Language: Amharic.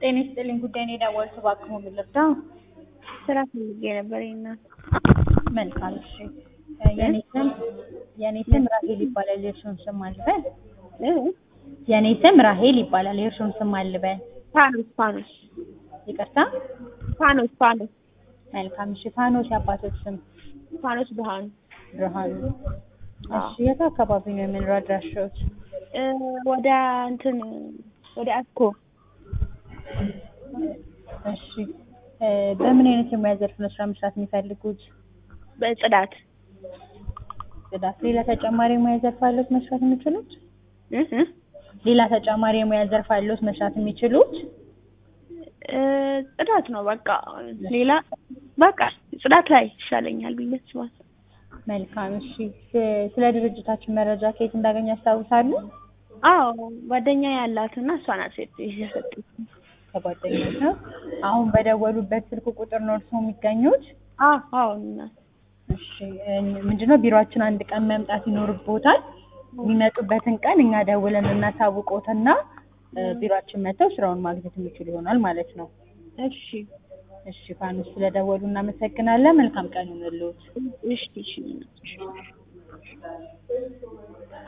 ጤና ይስጥልኝ ጉዳይ ነው የደወልኩት እባክዎ ምን ልርዳ? ስራ ፈልጌ ነበር እናት። መልካም እሺ። የኔ ስም ራሄል ይባላል። የእርሶን ስም ማን ልበል? የኔ ስም ራሄል ይባላል። የእርሶን ስም ማን ልበል? ፋኖስ። ይቅርታ? ፋኖስ። መልካም እሺ። ፋኖስ የአባቶች ስም? ፋኖስ ብርሃኑ። እሺ የት አካባቢ ነው የመኖሪያ አድራሻዎት? ወደ አስኮ። እሺ በምን አይነት የሙያ ዘርፍ ነው ስራ መስራት የሚፈልጉት? በጽዳት። ሌላ ተጨማሪ የሙያ ዘርፍ አለዎት መስራት የሚችሉት? ሌላ ተጨማሪ የሙያ ዘርፍ አለዎት መስራት የሚችሉት? ጽዳት ነው በቃ። ሌላ በቃ ጽዳት ላይ ይሻለኛል ብዬ አስባለሁ። መልካም እሺ። ስለ ድርጅታችን መረጃ ከየት እንዳገኙ ያስታውሳሉ? አዎ ጓደኛ ያላትና እሷ ናት የሰጠችኝ። ከጓደኛሽ ነው? አሁን በደወሉበት ስልክ ቁጥር ነው እርስዎ የሚገኙት? አዎ። እሺ ምንድነው ቢሮአችን አንድ ቀን መምጣት ይኖርብዎታል። የሚመጡበትን ቀን እኛ ደውለን እናሳውቅዎትና ቢሮአችን መጥተው ስራውን ማግኘት የሚችሉ ይሆናል ማለት ነው። እሺ ፋኖስ ስለደወሉ እናመሰግናለን። መልካም ቀን ይሁንልዎት። እሺ።